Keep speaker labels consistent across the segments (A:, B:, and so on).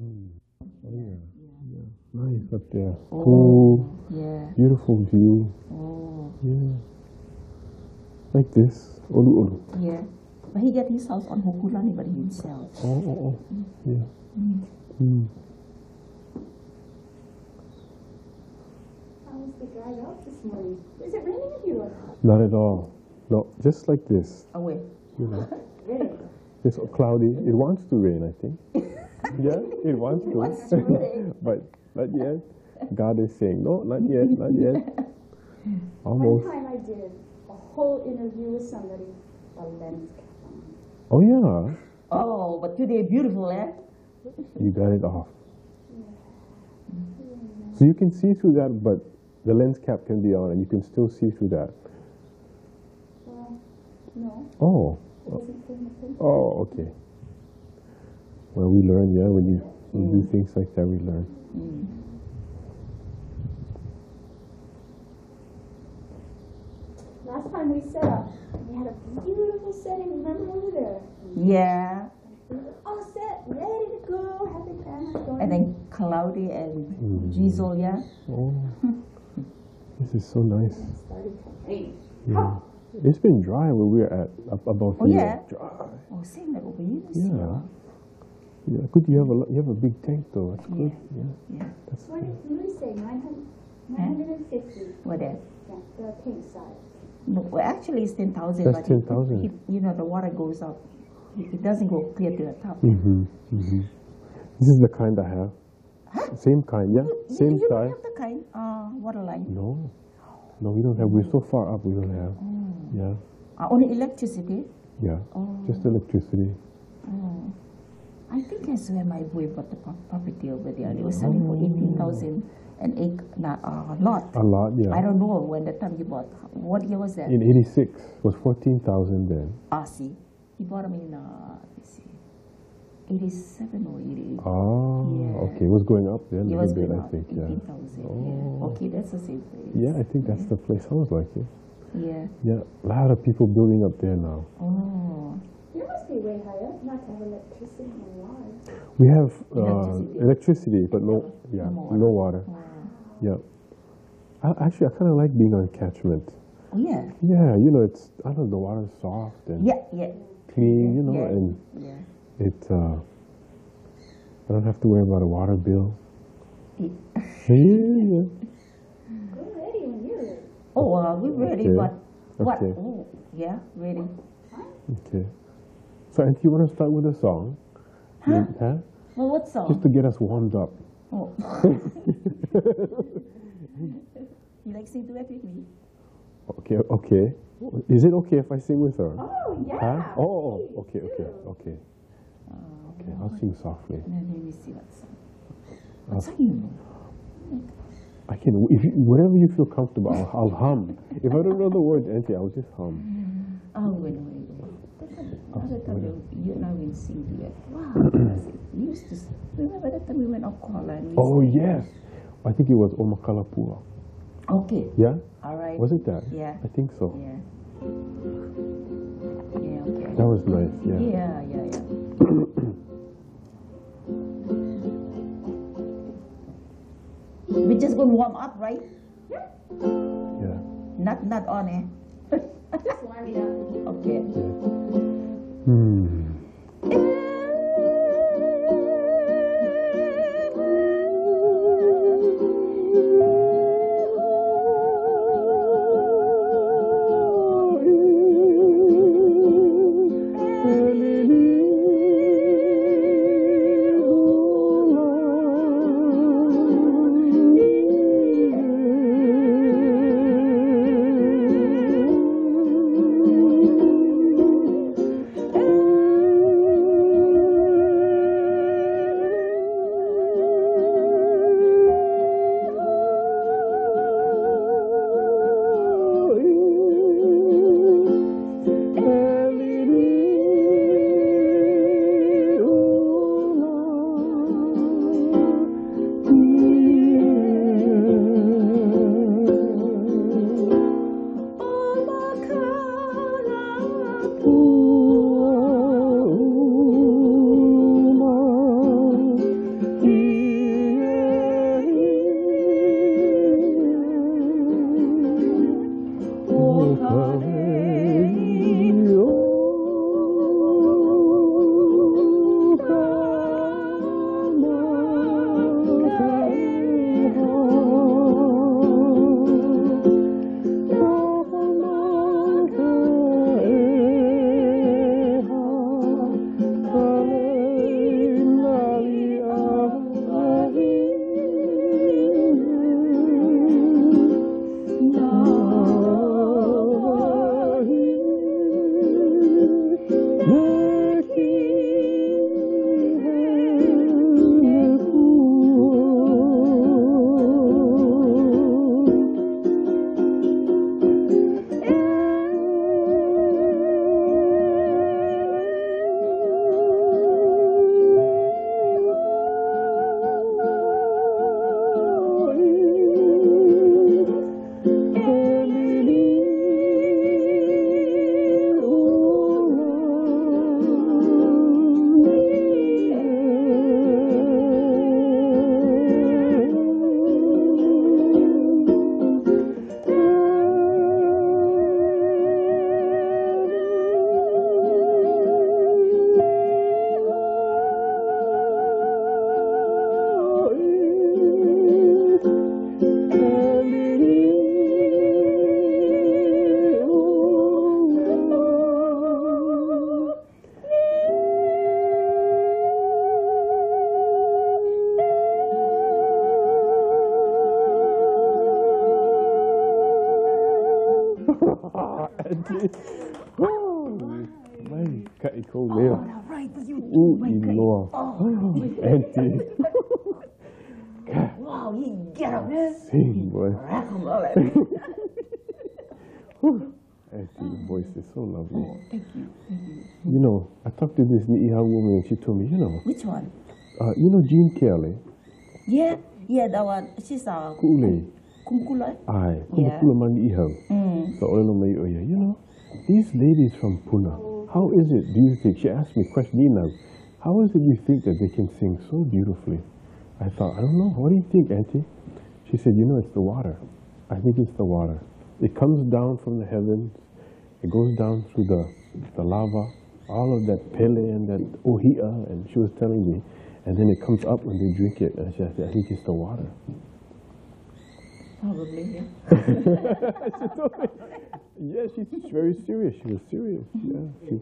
A: Mm. Oh yeah,
B: Yeah.
A: yeah. Nice up there.
B: Oh,
A: Cool,
B: yeah.
A: beautiful view.
B: Oh,
A: Yeah, like this. Ulu ulu.
B: yeah. But he got his house on Hokulani by himself.
A: Oh, oh, oh. Yeah.
B: Mm.
A: Mm.
C: How was the drive out this morning? Is it raining at you?
A: Not at all. No, just like this.
B: Away.
A: You know,
C: Really?
A: it's cloudy. It wants to rain, I think. Yeah, it wants to.
B: Wants to rain.
A: But not yet. God is saying, no, not yet, not yet.
C: One
A: Almost.
C: time I did a whole interview with somebody, a lens cap on.
A: Oh yeah,
B: Oh, but today beautiful, eh?
A: you got it off. So you can see through that, but the lens cap can be on, and you can still see through that.
C: Well, no,
A: Oh,
C: it wasn't fingerprint.
A: oh, okay. Well, we learn, yeah. When you do things like that, we learn.
B: Mm.
C: Last time we set up, we had a beautiful setting, remember over there?
B: Yeah.
C: We were all set, ready to go, had the cameras going.
B: And then cloudy and drizzle, yeah?
A: Oh, this is so nice.
C: Started to rain.
A: Yeah. It's been dry where we're at, up above
B: Oh,
A: here.
B: yeah?
A: Dry.
B: Oh, same like over here.
A: Yeah. Yeah, good. You have a big tank though. That's good. Yeah.
B: Yeah.
A: That's
C: What
A: good.
C: did you say, 950?
B: What that?
C: Yeah, the pink side.
B: No, well, actually it's 10,000.
A: That's
B: but
A: 10,000.
B: You know, the water goes up. It doesn't go clear to the top.
A: Mm-hmm. Mm-hmm. This is the kind I have. Same kind, yeah. Same
B: You don't
A: size.
B: have the kind water line.
A: No, no, we don't have. We're so far up. We don't have. Yeah,
B: Only electricity.
A: yeah.
B: Oh.
A: Just electricity.
B: Oh. I think I swear my boy bought the property over there. They were selling for 18,000 an acre, lot.
A: A lot, yeah.
B: I don't know when the time he bought. What year was that?
A: In '86 was 14,000 then.
B: See, he bought them in let's see, 87 or 88.
A: Ah,
B: Yeah.
A: okay. It was going up then
B: It
A: a
B: was
A: little bit,
B: going
A: I
B: up
A: think. Yeah.
B: 18,000.
A: Oh.
B: Yeah. Okay, that's the same place.
A: Yeah, I think that's the place. Sounds like it.
B: Yeah.
A: Yeah, a lot of people building up there now.
C: You
B: Oh.
C: must be way higher, not to have electricity and water.
A: We have
B: Electricity.
A: electricity, but no, yeah,
B: No water.
A: no water.
B: Oh.
A: Yeah. Actually, I kind of like being on catchment.
B: Oh, yeah.
A: Yeah, you know, it's, I don't know, the water's soft and
B: Yeah, yeah.
A: clean, you know,
B: Yeah.
A: and
B: Yeah.
A: it, I don't have to worry about a water bill.
B: Yeah.
A: Yeah.
C: We're ready when you're ready.
B: Oh, we're ready,
A: Okay.
B: but what?
A: Okay.
B: Oh, yeah, ready.
A: Okay. So, Auntie, you want to start with a song?
B: Huh?
A: Huh?
B: Well, what song?
A: Just to get us warmed up.
B: Oh. You like sing duet with me?
A: Okay, okay. Is it okay if I sing with her?
C: Oh, yeah.
A: Huh? Oh, okay, okay,
C: do.
A: okay. Okay, I'll sing softly.
B: Let me see what song.
A: I'll-
B: What song you know?
A: I can, if you, whatever you feel comfortable, I'll hum. If I don't know the words, Auntie, I'll just hum.
B: Oh, wait. Other time you and I will sing duet. Wow. We used to, remember that time we went on Koala and we
A: Oh,
B: sang?
A: yes. I think it was Omakalapua.
B: Okay.
A: Yeah?
B: All right.
A: Was it that?
B: Yeah.
A: I think so.
B: Yeah. Yeah, okay.
A: That was nice, yeah.
B: Yeah. We just gonna warm up, right?
A: Yeah.
B: Not on, eh?
C: Just warm it up.
B: Okay.
A: Yeah. Hmm. Auntie. Oh, my cut it cold there.
B: All right, you.
A: Ooh,
B: my God.
A: Lord. Auntie.
B: Wow, he get up there.
A: Sing, boy.
B: Rack 'em all at
A: Auntie, your voice is so lovely.
B: Oh, thank you. Thank you.
A: You know, I talked to this Ni'iha woman and she told me,
B: Which one?
A: you know Jean Kelly,
B: Yeah, that one. She's
A: Kule,
B: Kumkula.
A: Ai,
B: Yeah.
A: Kula Mani'iha. So Oilo Mai Oya, these ladies from Puna, how is it, do you think, she asked me question, how is it you think that they can sing so beautifully? I thought, I don't know, what do you think, Auntie? She said, it's the water. I think it's the water. It comes down from the heavens, it goes down through the lava, all of that pele and that ohia, and she was telling me, and then it comes up when they drink it, and she said, I think it's the water.
B: Probably, yeah.
A: She told me, yeah, she's very serious. She was serious. Yeah.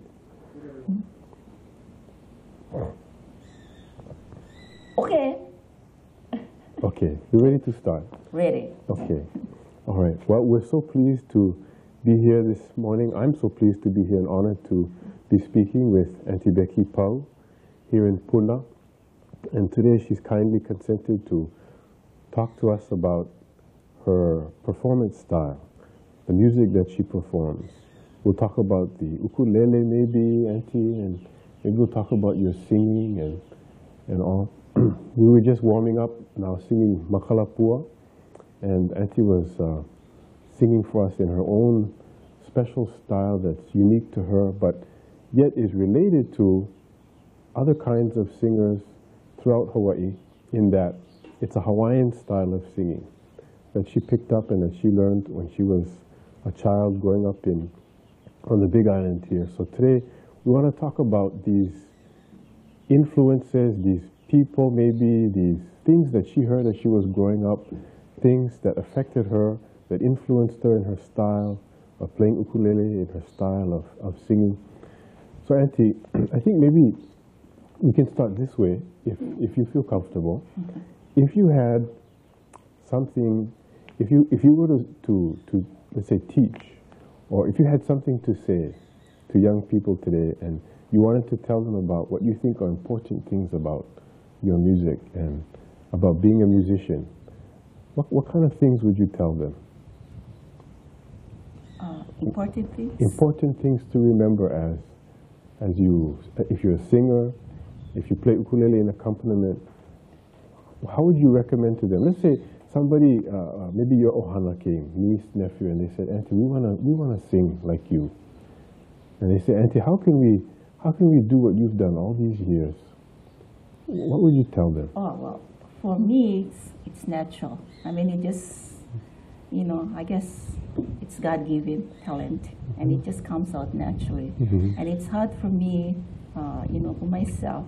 B: Okay.
A: Okay, you ready to start?
B: Ready.
A: Okay. All right. Well, we're so pleased to be here this morning. I'm so pleased to be here and honored to be speaking with Auntie Becky Pau here in Puna. And today she's kindly consented to talk to us about her performance style, the music that she performs. We'll talk about the ukulele maybe, Auntie, and maybe we'll talk about your singing and all. We were just warming up now singing Makalapua, and Auntie was singing for us in her own special style that's unique to her, but yet is related to other kinds of singers throughout Hawaii, in that it's a Hawaiian style of singing that she picked up and that she learned when she was a child growing up on the Big Island here. So today we want to talk about these influences, these people maybe, these things that she heard as she was growing up, things that affected her, that influenced her in her style of playing ukulele, in her style of singing. So Auntie, I think maybe we can start this way, if you feel comfortable.
B: Okay.
A: If you had something, if you were to let's say teach, or if you had something to say to young people today and you wanted to tell them about what you think are important things about your music and about being a musician, what kind of things would you tell them?
B: Important things?
A: Important things to remember as you, if you're a singer, if you play ukulele in accompaniment, how would you recommend to them? Let's say somebody, maybe your ohana came, niece, nephew, and they said, Auntie, we wanna sing like you. And they say, Auntie, how can we do what you've done all these years? What would you tell them?
B: Oh, well, for me, it's natural. I mean, it just, I guess it's God-given talent, and it just comes out naturally.
A: Mm-hmm.
B: And it's hard for me, for myself,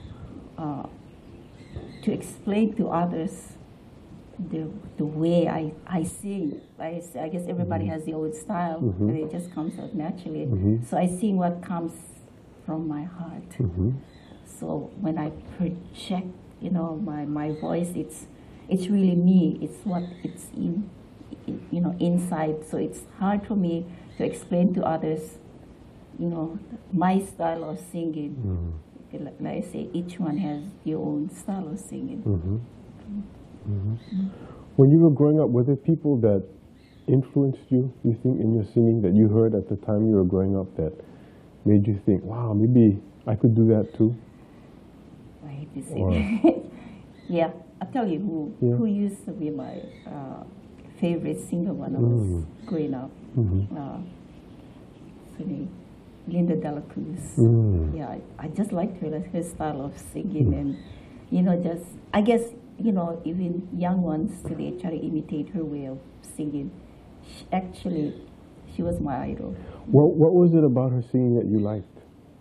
B: to explain to others the way I sing. I guess everybody has their own style, but it just comes out naturally.
A: Mm-hmm.
B: So I sing what comes from my heart.
A: Mm-hmm.
B: So when I project, my voice, it's really me. It's what it's inside. So it's hard for me to explain to others, my style of singing.
A: Mm-hmm.
B: Like I say, each one has their own style of singing.
A: Mm-hmm. Mm-hmm. When you were growing up, were there people that influenced you think, in your singing that you heard at the time you were growing up that made you think, wow, maybe I could do that too?
B: I hate to say that. Yeah, I'll tell you who used to be my favorite singer when I was growing up. Linda Dela Cruz. Yeah, I just liked her style of singing, and just, I guess, even young ones today try to imitate her way of singing. She was my idol.
A: What was it about her singing that you liked?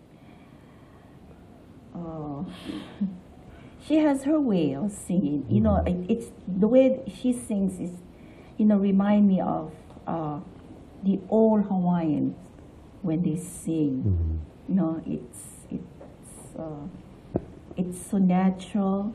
B: Oh, she has her way of singing. It's the way she sings is, remind me of the old Hawaiians when they sing. It's so natural,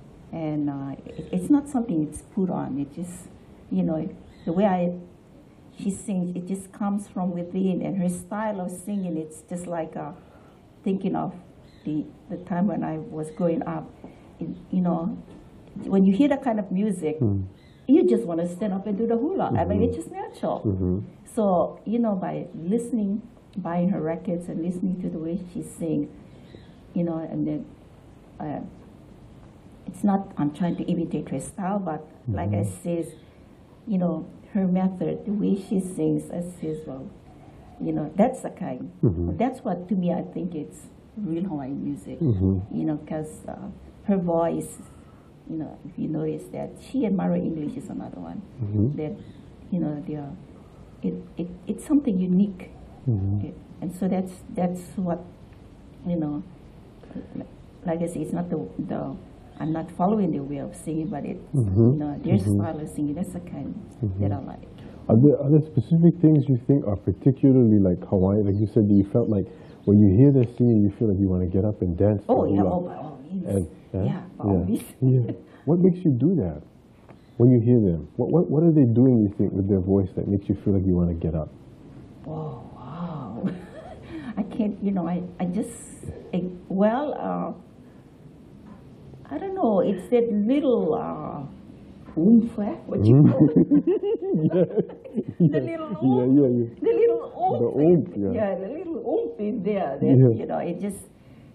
B: and it's not something it's put on. It just, the way she sings, it just comes from within, and her style of singing, it's just like thinking of the time when I was growing up. You know, when you hear that kind of music, you just want to stand up and do the hula. I mean, it's just natural. So, you know, by listening, buying her records and listening to the way she sings, you know, and then it's not, I'm trying to imitate her style, but like I says, you know, her method, the way she sings, I says, well, you know, that's the kind. That's what, to me, I think it's real Hawaiian music, you know, because her voice, you know, if you notice that, she and Mara English is another one, that, you know, it's something unique. And so that's what, you know, like I say, it's not the I'm not following their way of singing, but it's, you know, their style of singing, that's the kind that I like.
A: Are there specific things you think are particularly like Hawaiian? Like you said, you felt like when you hear their singing, you feel like you want to get up and dance?
B: Oh, yeah, oh, by all means. By all means.
A: What makes you do that when you hear them? What are they doing, you think, with their voice that makes you feel like you want to get up?
B: Oh, wow. I can't, you know, I just, I don't know, it's that little oomph, what you call it? The little oomph. The little oomph.
A: The oomph,
B: the little oomph in there. That, you know, it just,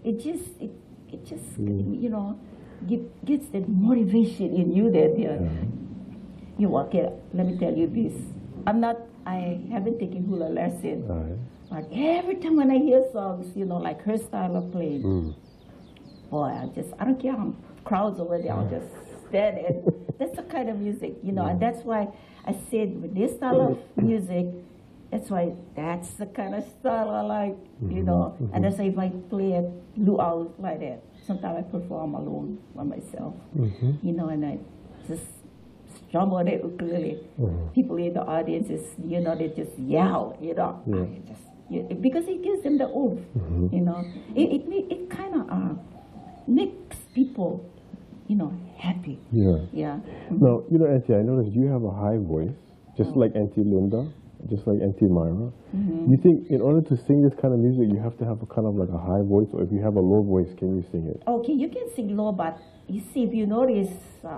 B: you know, gets that motivation in you that you walk it. Let me tell you this. I haven't taken hula lesson. But every time when I hear songs, you know, like her style of playing, boy, I don't care how crowds over there, I'll just stand and that's the kind of music, you know, and that's why I said with this style of music, that's the kind of style I like, you know, and that's why if I play a luau like that, sometimes I perform alone by myself, you know, and I just strum on it ukulele. People in the audience is, you know, they just yell, you know, because it gives them the oomph, you know. It kind of makes people, you know, happy.
A: Now, you know, Auntie, I noticed you have a high voice, just like Auntie Linda, just like Auntie Myra. You think in order to sing this kind of music, you have to have a kind of like a high voice, or if you have a low voice, can you sing it?
B: Okay, you can sing low, but you see, if you notice,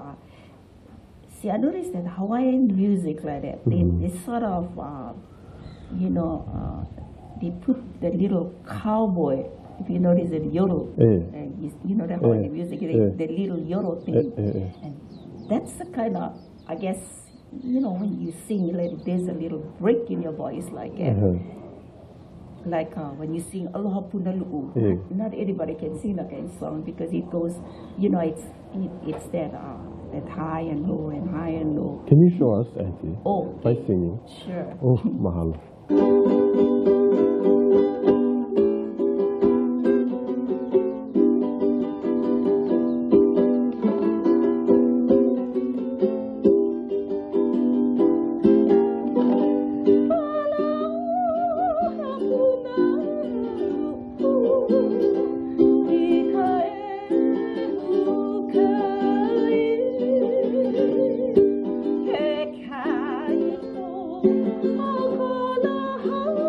B: I noticed that Hawaiian music like that, they sort of, you know, they put the little cowboy, if you notice the yodel, you know the Hawaiian music, the little yodel thing. And that's the kind of, I guess, you know, when you sing, like, there's a little break in your voice like that. Like when you sing Aloha Punalu'u, not everybody can sing that kind of song because it goes, you know, it's that high and low and high and low.
A: Can you show us, Auntie? By singing?
B: Sure.
A: Oh, mahalo.
C: Oh,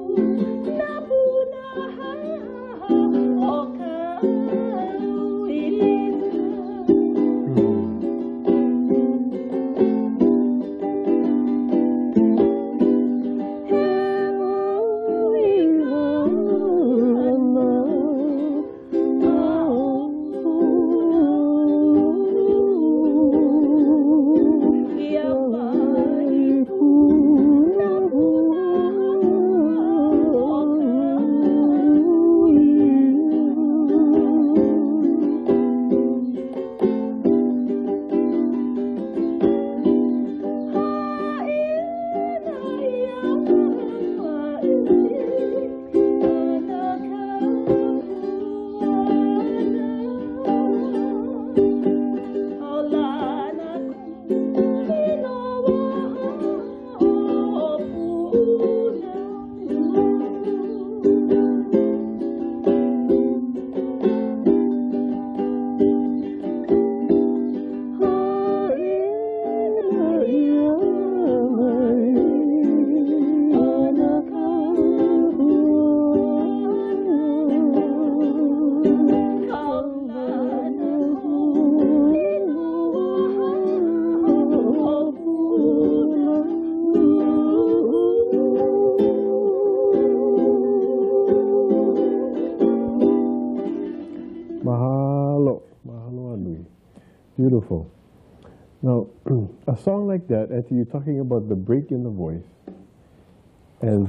A: Beautiful. Now, a song like that, Auntie, you're talking about the break in the voice, and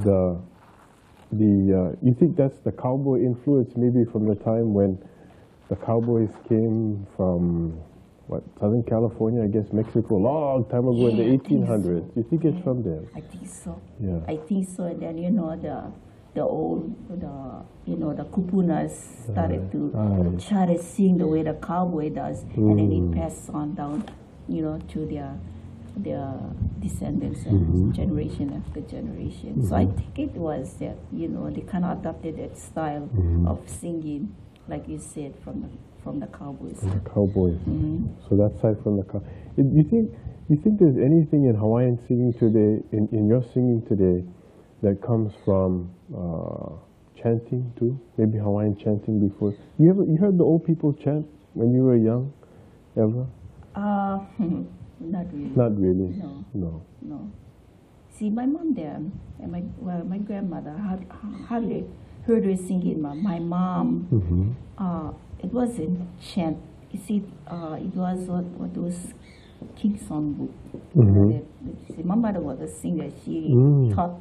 A: you think that's the cowboy influence, maybe from the time when the cowboys came from what, Southern California, I guess Mexico, a long time ago in the 1800s. You think it's from there?
B: I think so.
A: Yeah.
B: I think so. And then the kupunas started to try to sing the way the cowboy does, and then it passed on down, to their descendants and generation after generation. So I think it was that, they kind of adopted that style of singing, like you said, from the cowboys.
A: From the cowboys. So that side from the cowboys. You think there's anything in Hawaiian singing today, in your singing today, that comes from chanting too? Maybe Hawaiian chanting before. You heard the old people chant when you were young, ever?
B: Not really.
A: Not really.
B: No. See, my mom there and my grandmother hardly heard her singing. My mom, it wasn't chant. You see, it was what those King Song book. See, my mother was a singer. She taught.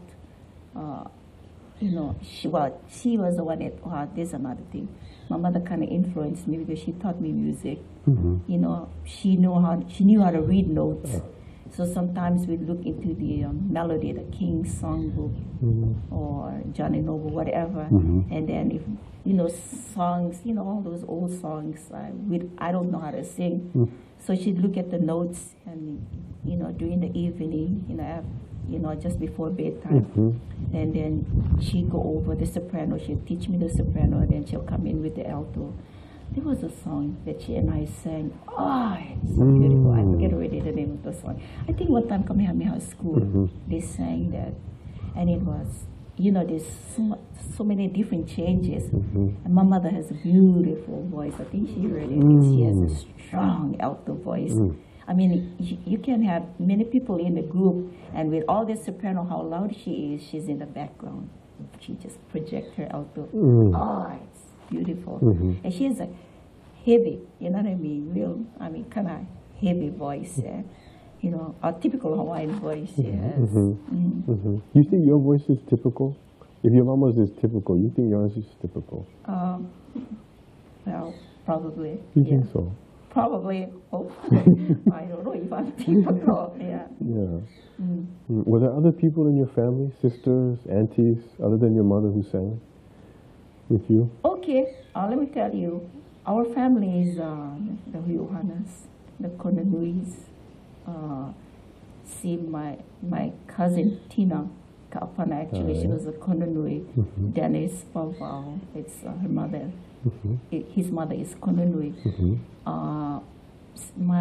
B: She was the one that, there's another thing. My mother kind of influenced me because she taught me music. She knew how to read notes. So sometimes we look into the melody, the King Song book, or Johnny Noble, whatever. And then if, songs, all those old songs, I don't know how to sing. So she'd look at the notes and, during the evening, just before bedtime. And then she'd go over the soprano. She'd teach me the soprano, and then she'll come in with the alto. There was a song that she and I sang. Oh, it's so beautiful. I forget already the name of the song. I think one time Kamehameha School, they sang that. And it was, there's so many different changes. And my mother has a beautiful voice. I think she heard it. She has a strong alto voice. I mean, you can have many people in the group, and with all this soprano, how loud she is, she's in the background. She just projects her alto. Oh, it's beautiful. And she has a heavy, you know what I mean? Kind of heavy voice. A typical Hawaiian voice, yes.
A: You think your voice is typical? If your mama's is typical, you think yours is typical?
B: Well, probably.
A: You think so?
B: Probably. Oh, I don't know if I'm typical. Yeah.
A: Were there other people in your family, sisters, aunties, other than your mother who sang with you?
B: Okay, let me tell you. Our family is the Huyohanas, the Konanuis. See, my cousin Tina Kaapana, actually, she was a Konanui. Dennis Pauvao, it's her mother. His mother is Konanui.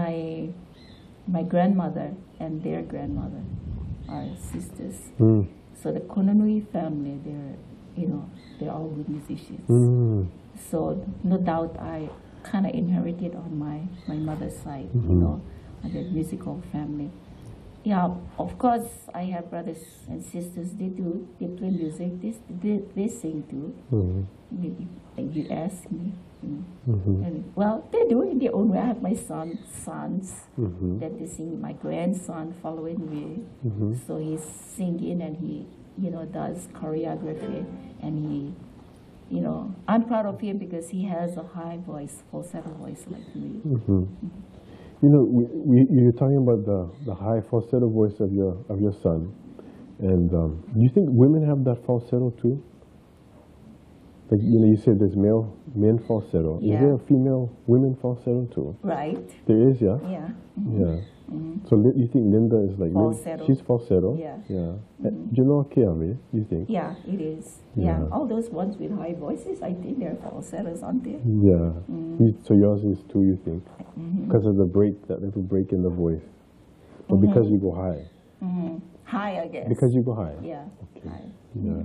B: My grandmother and their grandmother are sisters. So the Kononui family, they're all good musicians.
A: Mm.
B: So no doubt I kind of inherited on my mother's side, the musical family. Yeah, of course I have brothers and sisters. They play music. They sing too.
A: Mm.
B: You ask me.
A: Mm-hmm.
B: And, well, they do it in their own way. I have my sons
A: Mm-hmm.
B: that they sing. My grandson following me,
A: Mm-hmm.
B: so he's singing and he, does choreography, and he, I'm proud of him because he has a high voice, falsetto voice like me.
A: Mm-hmm. You're talking about the high falsetto voice of your son, and do you think women have that falsetto too? Like, you said there's men falsetto.
B: Yeah.
A: Is there a women falsetto too?
B: Right?
A: There is, yeah?
B: Yeah.
A: Yeah. So you think Linda is like...
B: Falsetto.
A: She's falsetto?
B: Yeah.
A: Yeah. Do you know Keame, you think?
B: Yeah, it is.
A: Yeah.
B: Yeah. All those ones with high voices, I think they're falsettos, aren't they?
A: Yeah. So yours is too, you think? Because of that little break in the voice? Or because you go high?
B: High, I guess.
A: Because you go high?
B: Yeah.
A: Okay.
B: High.
A: Yeah.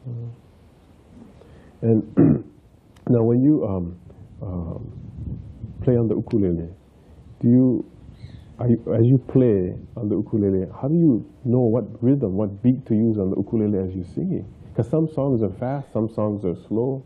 A: And now when you play on the ukulele, as you play on the ukulele, how do you know what rhythm, what beat to use on the ukulele as you're singing? Because some songs are fast, some songs are slow.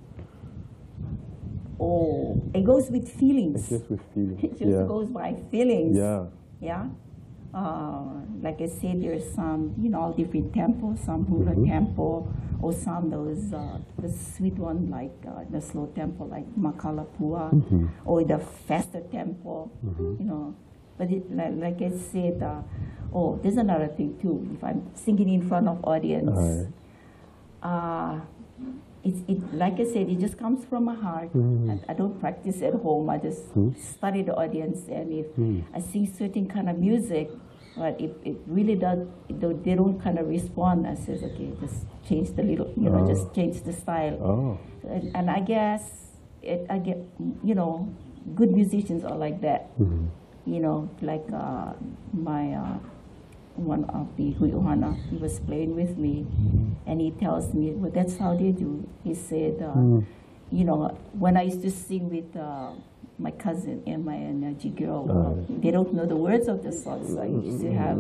B: Oh, it goes with feelings.
A: It's just with feeling.
B: It just goes by feelings.
A: Yeah.
B: Yeah. Like I said, there's some, all different tempos, some hula tempo, or some those, the sweet one like the slow tempo like Makalapua, or the faster tempo, But like I said, there's another thing too. If I'm singing in front of audience, like I said, it just comes from my heart. I don't practice at home. I just study the audience, and if I sing certain kind of music, but if it really does, they don't kind of respond, I says, okay, just change the little, just change the style.
A: Oh.
B: And I guess I get, good musicians are like that. Like my one of the Huiohana, he was playing with me, and he tells me, well, that's how they do. He said, when I used to sing with my cousin and my girl, they don't know the words of the song, so I used to have,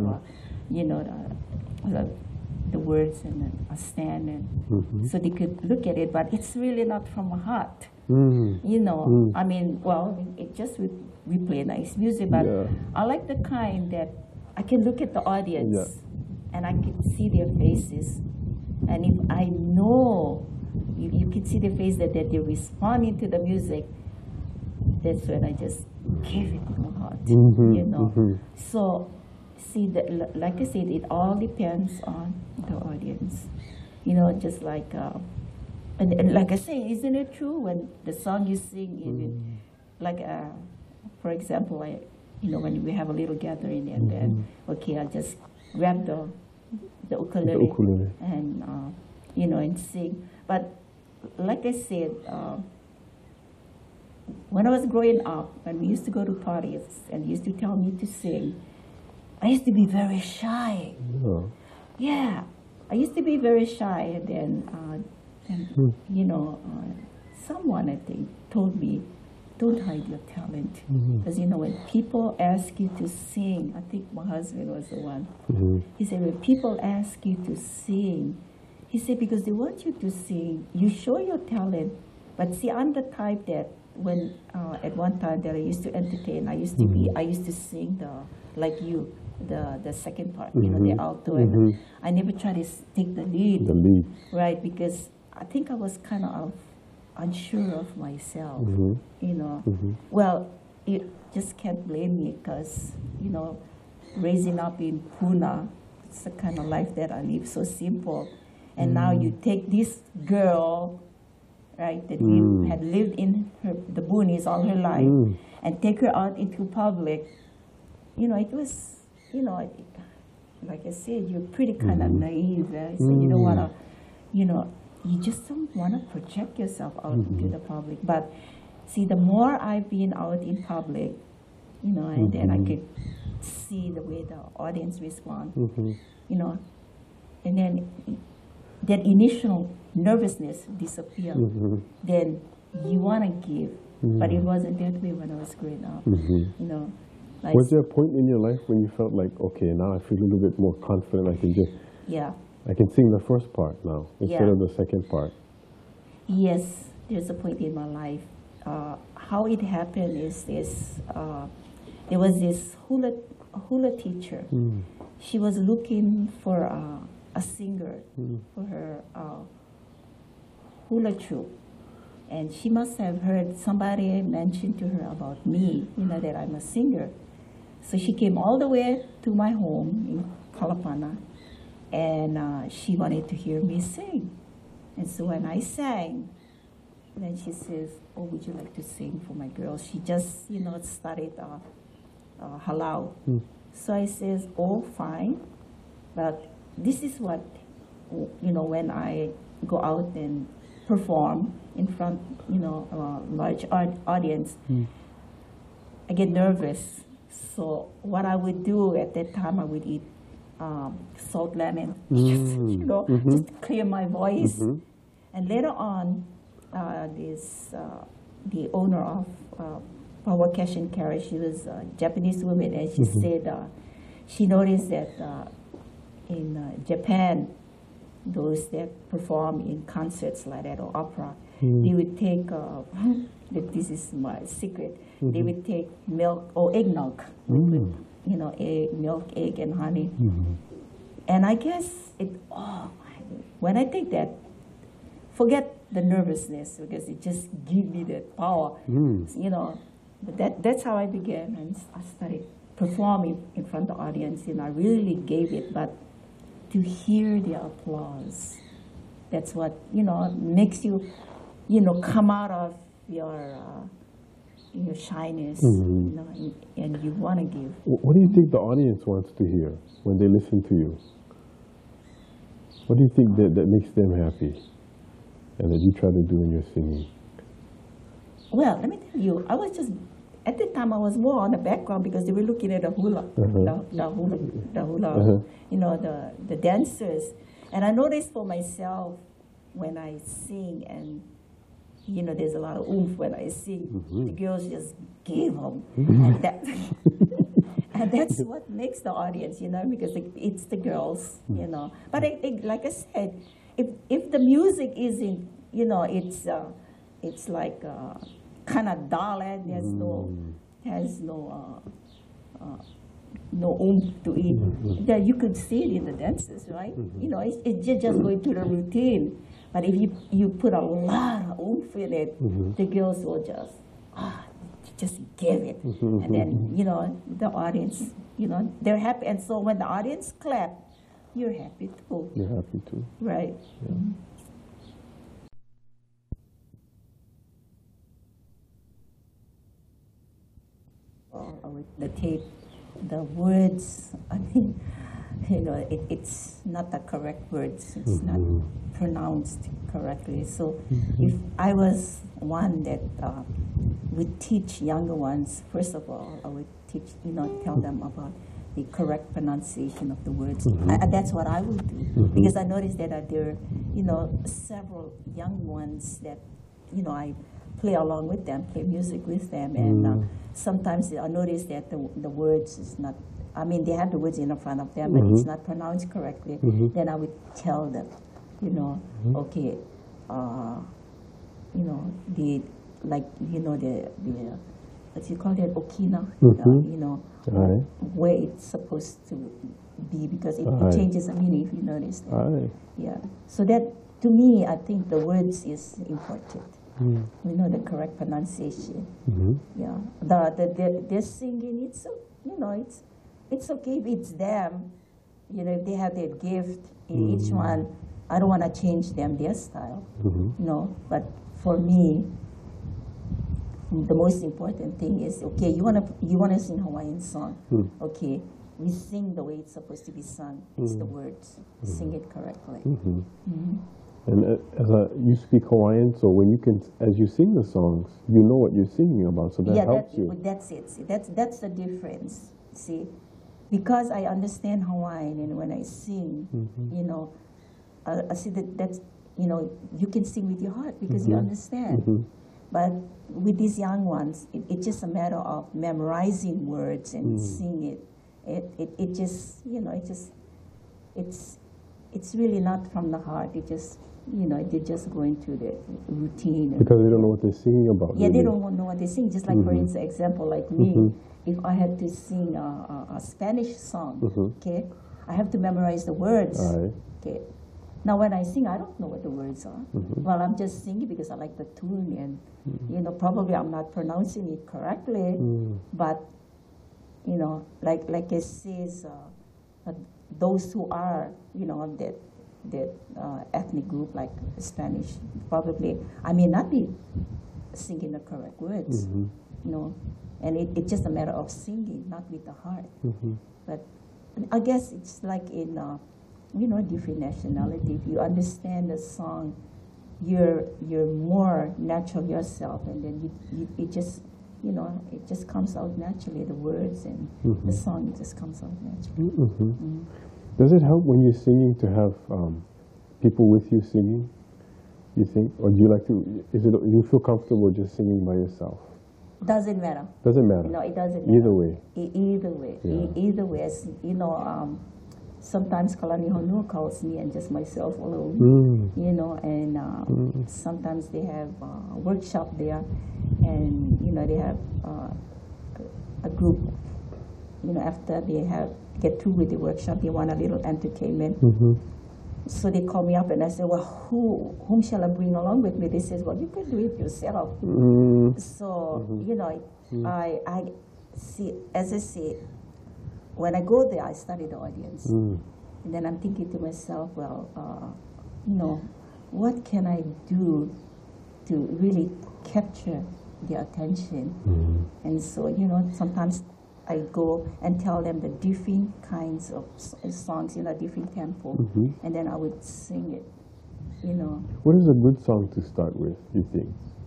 B: the words and a stand, and so they could look at it, but it's really not from a heart. I mean, well, it just we play nice music, but I like the kind that I can look at the audience and I can see their faces, and if I know you can see their face that they're responding to the music, that's when I just give it my heart, So, see, like I said, it all depends on the audience, just like. And like I say, isn't it true when the song you sing, even like, for example, when we have a little gathering and then, okay, I'll just grab the ukulele. And, and sing. But like I said, when I was growing up, when we used to go to parties and used to tell me to sing, I used to be very shy. Yeah, I used to be very shy, and then, someone, I think, told me, don't hide your talent. Because, when people ask you to sing, I think my husband was the one. He said, when people ask you to sing, he said, because they want you to sing, you show your talent. But see, I'm the type that when, at one time that I used to entertain, I used to sing like you, the second part, the alto. And I never tried to take the lead. Right, because I think I was kind of unsure of myself, Well, you just can't blame me because, raising up in Puna, it's the kind of life that I live, so simple. And now you take this girl, right, that had lived in the boonies all her life, and take her out into public. It was, like I said, you're pretty kind of naive. So you don't want to, you just don't want to project yourself out into the public. But see, the more I've been out in public, and then I could see the way the audience respond, and then that initial nervousness disappear, then you want to give. But it wasn't that way when I was growing up. You know, like,
A: Was there a point in your life when you felt like, okay, now I feel a little bit more confident, I can sing the first part now instead of the second part?
B: Yes, there's a point in my life. How it happened is this, there was this hula teacher. She was looking for a singer for her hula troupe. And she must have heard somebody mention to her about me, you know, that I'm a singer. So she came all the way to my home in Kalapana, and she wanted to hear me sing. And so when I sang, then she says, "Oh, would you like to sing for my girl?" She just, you know, started halal. So I says, "Oh, fine, but this is what, you know, when I go out and perform in front, you know, a large audience, I get nervous. So what I would do at that time, I would eat salt lemon, you know, just to clear my voice. And later on, the owner of Power Cash and Carry, she was a Japanese woman, and she said she noticed that in Japan, those that perform in concerts like that or opera, they would take, this is my secret, they would take milk or eggnog, with, you know, milk, egg, and honey. And I guess when I take that, forget the nervousness, because it just gives me that power, you know. But that's how I began, and I started performing in front of the audience, and I really gave it, but to hear the applause, that's what, you know, makes you, you know, come out of your shyness, you know, and you want to give.
A: What do you think the audience wants to hear when they listen to you? What do you think that makes them happy and that you try to do in your singing?
B: Well, let me tell you, I was just, at the time I was more on the background because they were looking at the hula, the hula, you know, the dancers. And I noticed for myself when I sing, and, you know, there's a lot of oomph when I sing, the girls just give them. And that's what makes the audience, you know, because it's the girls, you know. But like I said, if the music isn't, you know, it's like kind of dull, and has no oomph to it. That you could see it in the dances, right? You know, it's just going through the routine. But if you put a lot of oomph in it, the girls will just give it. And then, you know, the audience, you know, they're happy. And so when the audience clap, you're happy too.
A: You're happy too.
B: Right.
A: Yeah.
B: With the tape, the words, I mean, you know, it's not the correct words. It's not pronounced correctly. So if I was one that would teach younger ones, first of all, I would teach, you know, tell them about the correct pronunciation of the words. That's what I would do, because I noticed that there are, you know, several young ones that, you know, I play along with them, play music with them, and sometimes I notice that the words is not, I mean, they have the words in front of them, but it's not pronounced correctly. Then I would tell them, you know, okay, you know, the what you call it, okina, you know, where it's supposed to be, because it changes the meaning, if you notice that. Yeah. So that, to me, I think the words is important. We know the correct pronunciation. Yeah. The singing, it's, you know, it's okay if it's them. You know, if they have their gift in each one, I don't want to change them, their style. No, but for me, the most important thing is, okay, you wanna sing Hawaiian song. Okay, we sing the way it's supposed to be sung. It's the words. Sing it correctly.
A: And you speak Hawaiian, so as you sing the songs, you know what you're singing about, so that helps you.
B: That's it. See, that's the difference. See, because I understand Hawaiian, and when I sing, you know, I see that's, you know, you can sing with your heart because you understand. But with these young ones, it's just a matter of memorizing words and sing it. It just, you know, it's really not from the heart. It just, you know, they're just going through the routine.
A: Because they don't know what they're singing about.
B: Yeah,
A: really.
B: they don't know what they sing. Just like, for instance, example, like me, if I had to sing a Spanish song, okay, I have to memorize the words.
A: Aye.
B: Okay. Now, when I sing, I don't know what the words are. Well, I'm just singing because I like the tune, and you know, probably I'm not pronouncing it correctly, but you know, like it says, those who are, you know, that ethnic group like Spanish, probably I may not be singing the correct words, you know, and it's just a matter of singing, not with the heart. But I guess it's like in you know, different nationality. If you understand the song, you're more natural yourself, and then it just, you know, it just comes out naturally. The words and the song just comes out naturally.
A: Does it help when you're singing to have people with you singing, you think? Or do you like to, do you feel comfortable just singing by yourself?
B: Doesn't matter.
A: Doesn't matter?
B: No, it doesn't matter.
A: Either way?
B: Either way.
A: Yeah.
B: Either way. As, you know, sometimes Kalani Honua calls me and just myself alone, you know, and sometimes they have a workshop there, and, you know, they have a group, you know, after they get through with the workshop, they want a little entertainment. So they call me up and I say, well, whom shall I bring along with me? They says, well, you can do it yourself. So, you know, I see, as I say, when I go there, I study the audience. And then I'm thinking to myself, well, you know, what can I do to really capture their attention? And so, you know, sometimes I go and tell them the different kinds of songs, you know, different tempo, and then I would sing it, you know.
A: What is a good song to start with, you think?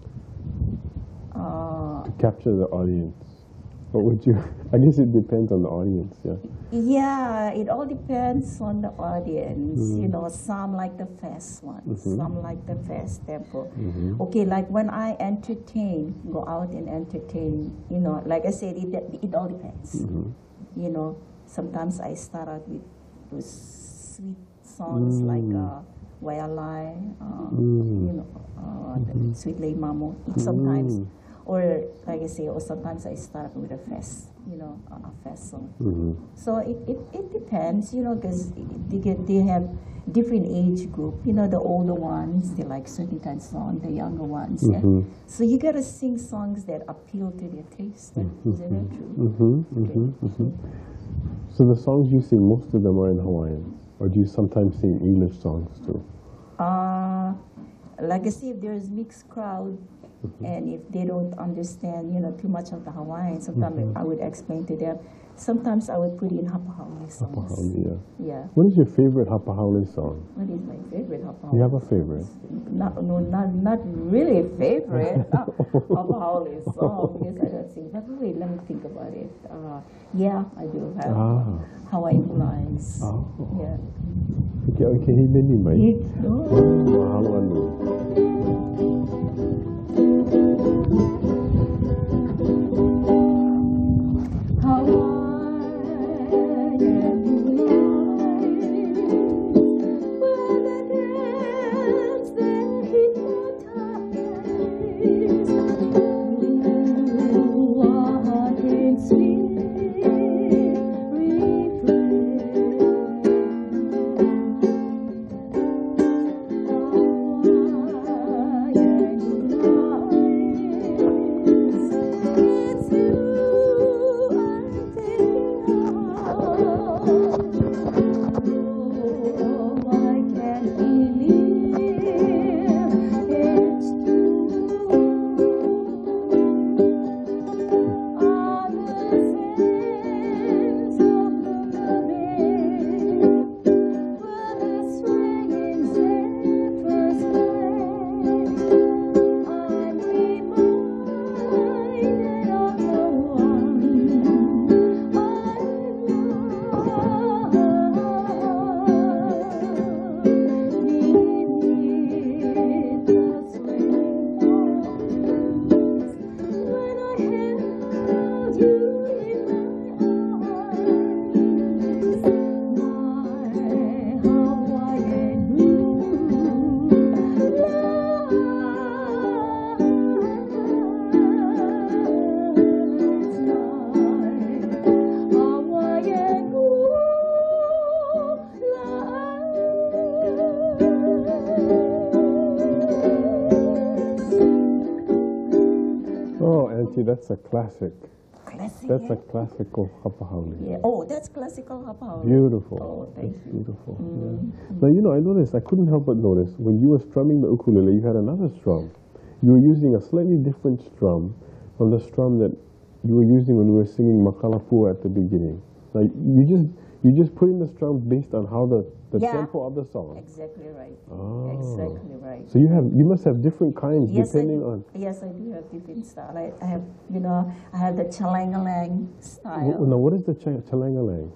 A: To capture the audience. What would you, I guess it depends on the audience, yeah.
B: Yeah, it all depends on the audience. You know, some like the fast ones, some like the fast tempo. Okay, like when I go out and entertain, you know, like I said, it all depends. You know, sometimes I start out with those sweet songs like Waialai, you know, Sweet Lay Mamo. Sometimes, or like I say, or sometimes I start with a fast, you know, a fast song. So it depends, you know, because they have different age group. You know, the older ones, they like certain kind of song, the younger ones. Yeah? So you gotta sing songs that appeal to their taste. Isn't that true?
A: So the songs you sing, most of them are in Hawaiian, or do you sometimes sing English songs too?
B: Like I say, if there's mixed crowd, and if they don't understand, you know, too much of the Hawaiian, sometimes I would explain to them. Sometimes I would put in Hapahaole songs.
A: Hapahaole, yeah.
B: Yeah.
A: What is your favorite Hapahaole song?
B: What is my favorite Hapahaole?
A: You have a favorite?
B: Not really favorite Hapahaole song because I don't sing. But wait, let me think about it. Yeah, I do have Hawaiian Lines. Yeah.
A: Okay, hibeni mai. Mahalo anu.
C: Hawaii.
A: Auntie, that's a classic.
B: Classic.
A: That's
B: yeah?
A: a classical hapahaole.
B: Yeah. Oh, that's classical hapahaole.
A: Beautiful.
B: Oh, thank
A: That's
B: you.
A: beautiful. Yeah. Now, you know, I noticed, I couldn't help but notice, when you were strumming the ukulele, you had another strum. You were using a slightly different strum from the strum that you were using when we were singing Makalapua at the beginning. Now, you just put in the strum based on how the
B: Yeah.
A: tempo of the song.
B: Exactly right.
A: Oh.
B: Exactly right.
A: So you must have different kinds
B: Yes,
A: depending
B: I do.
A: on.
B: Yes, I do have different style. I have, you know, I have the chalangalang style.
A: Now, what is the chalangalang?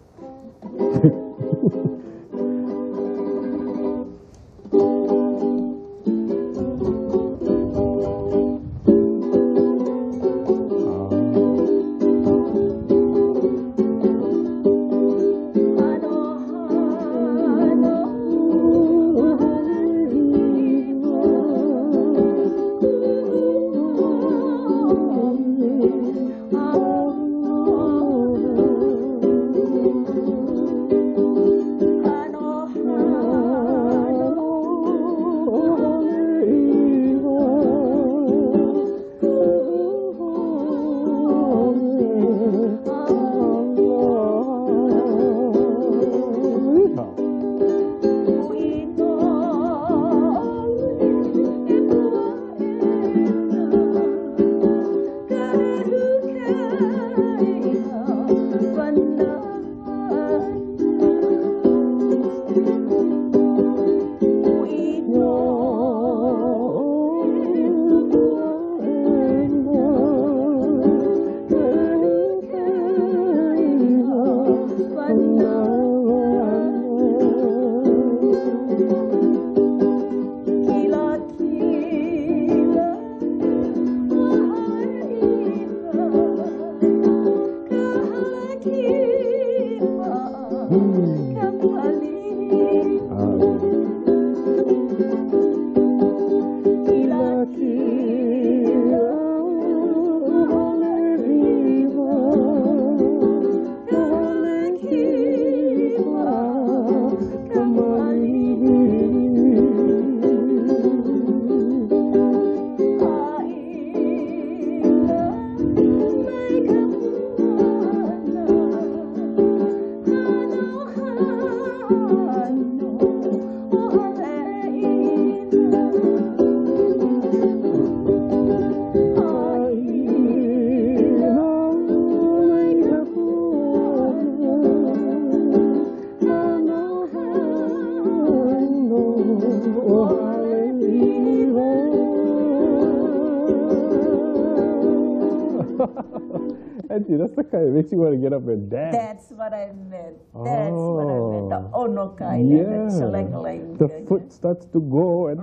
A: Auntie, that's the kind that makes you want to get up and dance.
B: That's what I meant. That's what I meant. The ono kind,
A: Yeah.
B: the chalangalang.
A: The foot starts to go, and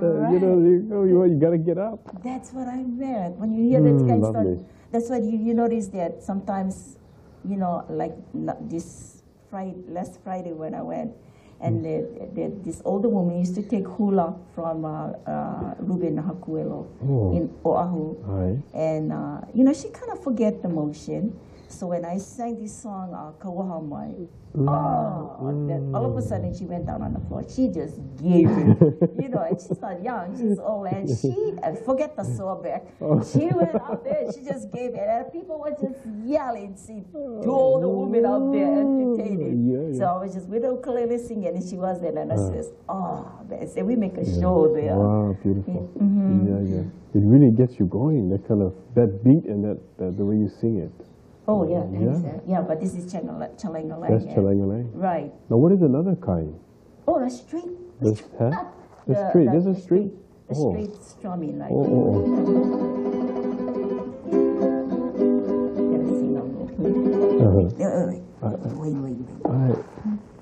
A: you got to get up.
B: That's what I meant. When you hear that kind of
A: lovely.
B: stuff, that's why you notice that sometimes, you know, like last Friday when I went, and this older woman used to take hula from Ruben Hakuelo in Oahu.
A: Aye.
B: And, you know, she kind of forget the motion. So when I sang this song, Kawahamai, then all of a sudden she went down on the floor. She just gave it. You know, and she's not young, she's old. And she, forget the sawback, she went out there and she just gave it. And people were just yelling. She told the woman out there entertaining.
A: Yeah.
B: So I was just with the ukulele singing, and she was there. And I says, man, so we make a show there.
A: Wow, beautiful. Yeah. It really gets you going, that beat and the way you sing it.
B: Oh, yeah, yeah, but this is chalangalang.
A: That's chalangalang.
B: Right.
A: Now, what is another kind?
B: Oh, the street.
A: The street. There's a street.
B: The street strumming, like.
A: Oh.
B: Gotta sing a little.
A: Wait.
B: Wait.
A: All right.